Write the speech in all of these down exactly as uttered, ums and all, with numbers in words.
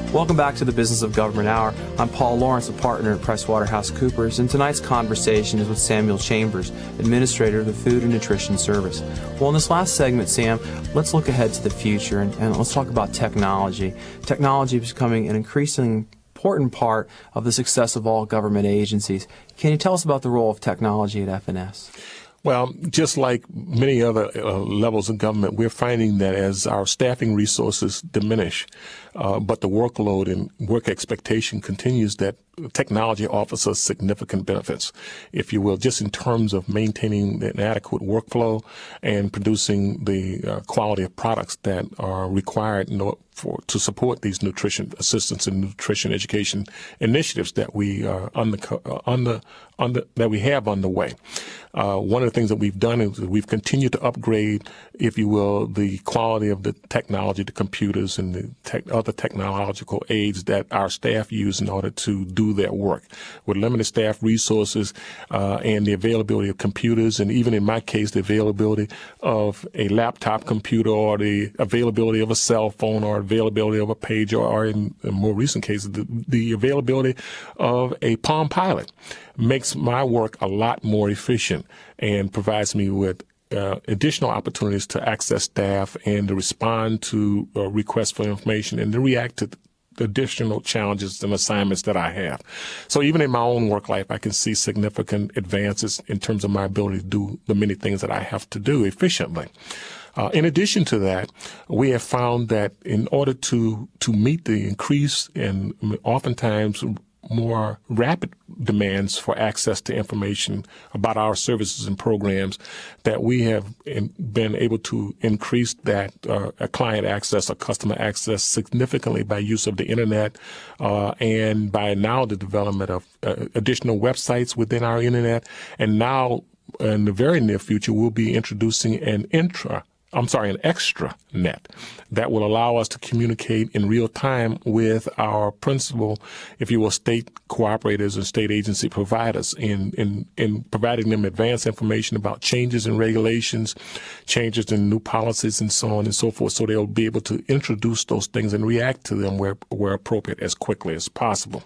Welcome back to the Business of Government Hour. I'm Paul Lawrence, a partner at PricewaterhouseCoopers, and tonight's conversation is with Samuel Chambers, Administrator of the Food and Nutrition Service. Well, in this last segment, Sam, let's look ahead to the future, and, and let's talk about technology. Technology is becoming an increasingly important part of the success of all government agencies. Can you tell us about the role of technology at F N S? Well, just like many other uh, levels of government, we're finding that as our staffing resources diminish, uh, but the workload and work expectation continues, that technology offers us significant benefits, if you will, just in terms of maintaining an adequate workflow and producing the uh, quality of products that are required in order for, to support these nutrition assistance and nutrition education initiatives that we are under, uh, under, under that we have underway. Uh, one of the things that we've done is we've continued to upgrade, if you will, the quality of the technology, the computers and the tech, other technological aids that our staff use in order to do their work. With limited staff resources uh, and the availability of computers, and even in my case, the availability of a laptop computer or the availability of a cell phone or availability of a pager, or in, in more recent cases, the, the availability of a Palm Pilot, makes my work a lot more efficient and provides me with uh, additional opportunities to access staff and to respond to uh, requests for information and to react to the additional challenges and assignments that I have. So even in my own work life, I can see significant advances in terms of my ability to do the many things that I have to do efficiently. Uh, in addition to that, we have found that in order to, to meet the increase and oftentimes more rapid demands for access to information about our services and programs, that we have in, been able to increase that uh, client access or customer access significantly by use of the internet uh, and by now the development of uh, additional websites within our internet. And now in the very near future, we'll be introducing an intra I'm sorry, an extra net that will allow us to communicate in real time with our principal, if you will, state cooperators and state agency providers in, in, in providing them advanced information about changes in regulations, changes in new policies, and so on and so forth, so they'll be able to introduce those things and react to them where, where appropriate as quickly as possible.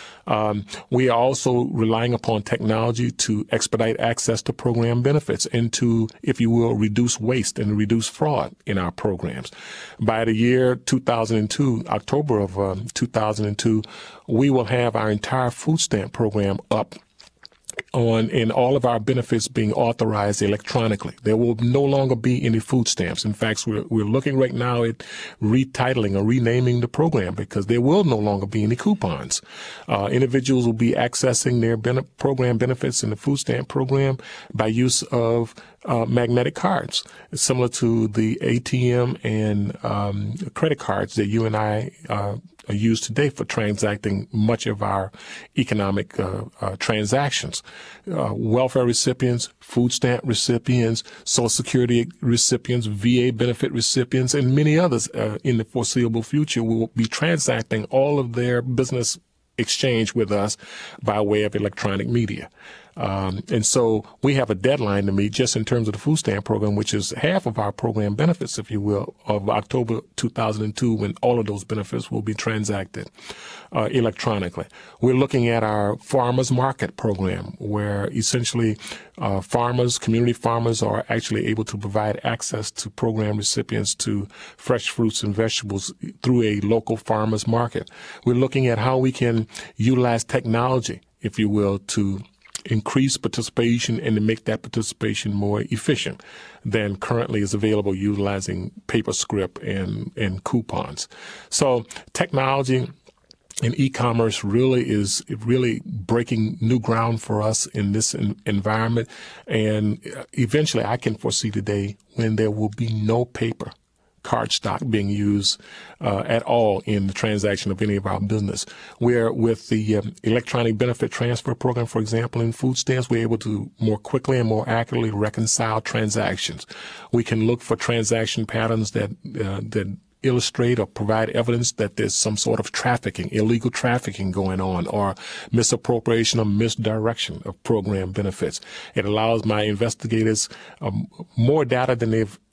Um, we are also relying upon technology to expedite access to program benefits and to, if you will, reduce waste and reduce fraud in our programs. By the year two thousand two, October of uh, two thousand two, we will have our entire food stamp program up on and all of our benefits being authorized electronically. There will no longer be any food stamps. In fact, we're, we're looking right now at retitling or renaming the program because there will no longer be any coupons. Uh, individuals will be accessing their ben- program benefits in the food stamp program by use of uh, magnetic cards, similar to the A T M and um, credit cards that you and I uh, are used today for transacting much of our economic uh, uh, transactions. Uh, welfare recipients, food stamp recipients, Social Security recipients, V A benefit recipients, and many others uh, in the foreseeable future will be transacting all of their business exchange with us by way of electronic media. Um, and so we have a deadline to meet just in terms of the food stamp program, which is half of our program benefits, if you will, of October two thousand two, when all of those benefits will be transacted uh, electronically. We're looking at our farmers market program, where essentially uh, farmers, community farmers, are actually able to provide access to program recipients to fresh fruits and vegetables through a local farmers market. We're looking at how we can utilize technology, if you will, to increase participation and to make that participation more efficient than currently is available utilizing paper script and, and coupons. So technology and e-commerce really is really breaking new ground for us in this in, environment. And eventually I can foresee the day when there will be no paper card stock being used uh, at all in the transaction of any of our business. Where with the um, electronic benefit transfer program, for example, in food stamps, we're able to more quickly and more accurately reconcile transactions. We can look for transaction patterns that uh, that illustrate or provide evidence that there's some sort of trafficking, illegal trafficking going on, or misappropriation or misdirection of program benefits. It allows my investigators um, more data than they've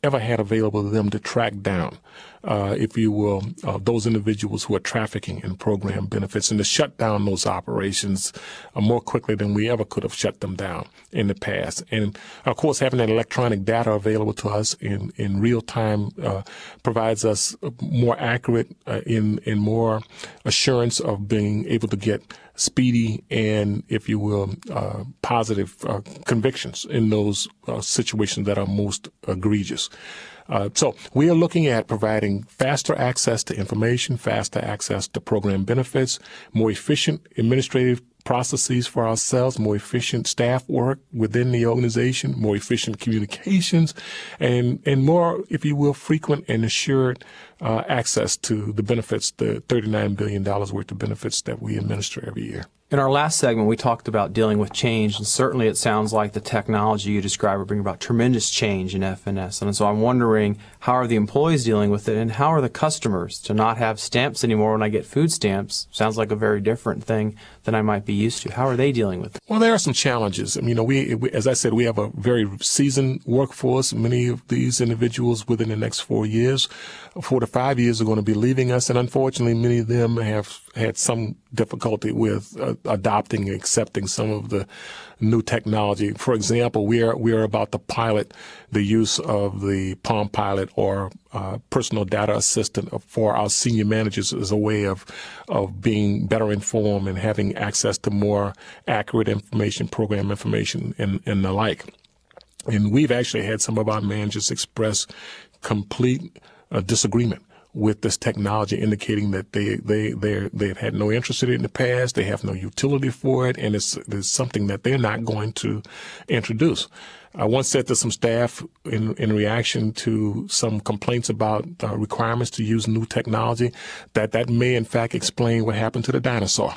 ever had available to them to track down, uh, if you will, uh, those individuals who are trafficking in program benefits, and to shut down those operations uh, more quickly than we ever could have shut them down in the past. And of course, having that electronic data available to us in, in real time uh, provides us more accurate uh, in, in more assurance of being able to get speedy and, if you will, uh, positive uh, convictions in those uh, situations that are most egregious. Uh, so we are looking at providing faster access to information, faster access to program benefits, more efficient administrative processes for ourselves, more efficient staff work within the organization, more efficient communications, and, and more, if you will, frequent and assured uh, access to the benefits, the thirty-nine billion dollars worth of benefits that we administer every year. In our last segment, we talked about dealing with change, and certainly it sounds like the technology you describe will bring about tremendous change in F N S. And so I'm wondering, how are the employees dealing with it, and how are the customers to not have stamps anymore when I get food stamps? Sounds like a very different thing than I might be used to. How are they dealing with it? Well, there are some challenges. I mean, you know, we, we, as I said, we have a very seasoned workforce. Many of these individuals within the next four years, four to five years, are going to be leaving us, and unfortunately, many of them have had some difficulty with uh, adopting and accepting some of the new technology. For example, we are we are about to pilot the use of the Palm Pilot or uh, personal data assistant for our senior managers as a way of of being better informed and having access to more accurate information, program information, and, and the like. And we've actually had some of our managers express complete uh, disagreement with this technology, indicating that they, they, they they've had no interest in it in the past, they have no utility for it, and it's, it's something that they're not going to introduce. I once said to some staff in, in reaction to some complaints about uh, requirements to use new technology that that may in fact explain what happened to the dinosaur.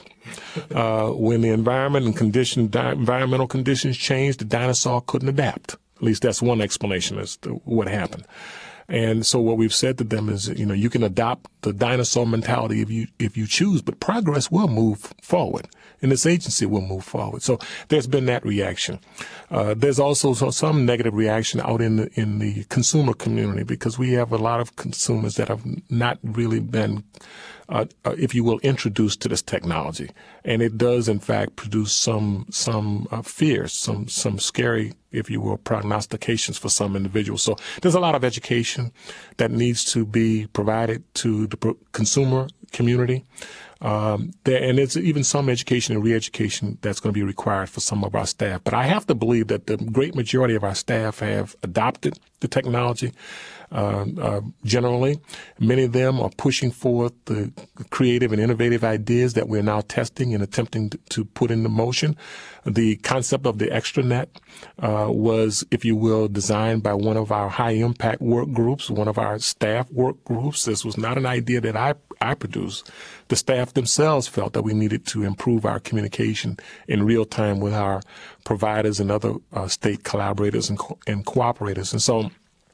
Uh, when the environment and condition, di- environmental conditions changed, the dinosaur couldn't adapt. At least that's one explanation as to what happened. And so what we've said to them is, you know, you can adopt the dinosaur mentality if you if you choose, but progress will move forward, and this agency will move forward. So there's been that reaction. Uh, there's also some negative reaction out in the in the consumer community, because we have a lot of consumers that have not really been, uh, uh, if you will, introduced to this technology, and it does in fact produce some some uh, fears, some some scary, if you will, prognostications for some individuals. So there's a lot of education that needs to be provided to the pro- consumer community. Um, there, and it's even some education and re-education that's going to be required for some of our staff. But I have to believe that the great majority of our staff have adopted the technology. Uh, uh, generally, many of them are pushing forth the creative and innovative ideas that we're now testing and attempting to, to put into motion. The concept of the extranet uh, was, if you will, designed by one of our high-impact work groups, one of our staff work groups. This was not an idea that I, I produced. The staff themselves felt that we needed to improve our communication in real time with our providers and other uh, state collaborators and, co- and cooperators. And so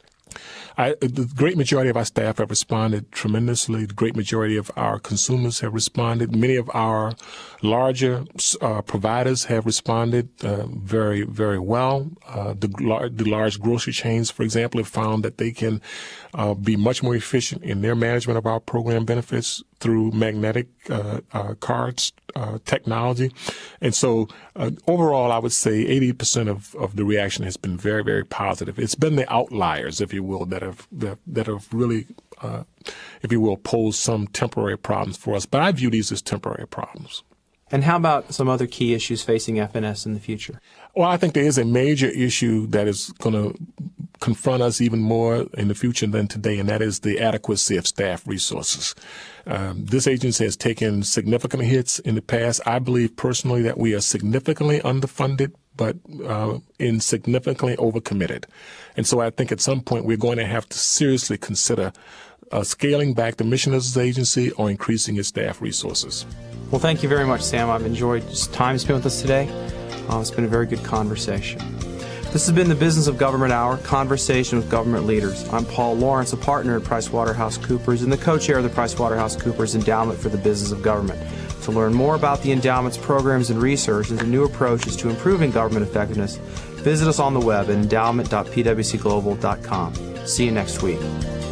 I, the great majority of our staff have responded tremendously. The great majority of our consumers have responded. Many of our larger uh, providers have responded uh, very, very well. Uh, the, lar- the large grocery chains, for example, have found that they can uh, be much more efficient in their management of our program benefits through magnetic uh, uh, cards uh, technology. And so uh, overall, I would say eighty percent of, of the reaction has been very, very positive. It's been the outliers, if you will, that have that, that have really, uh, if you will, posed some temporary problems for us. But I view these as temporary problems. And how about some other key issues facing F N S in the future? Well, I think there is a major issue that is going to confront us even more in the future than today, and that is the adequacy of staff resources. Um, this agency has taken significant hits in the past. I believe personally that we are significantly underfunded, but uh, insignificantly overcommitted. And so I think at some point we're going to have to seriously consider uh, scaling back the mission of this agency or increasing its staff resources. Well, thank you very much, Sam. I've enjoyed just time spent with us today. Uh, it's been a very good conversation. This has been the Business of Government Hour, Conversation with Government Leaders. I'm Paul Lawrence, a partner at PricewaterhouseCoopers and the co-chair of the PricewaterhouseCoopers Endowment for the Business of Government. To learn more about the endowment's programs and research and the new approaches to improving government effectiveness, visit us on the web at endowment dot p w c global dot com. See you next week.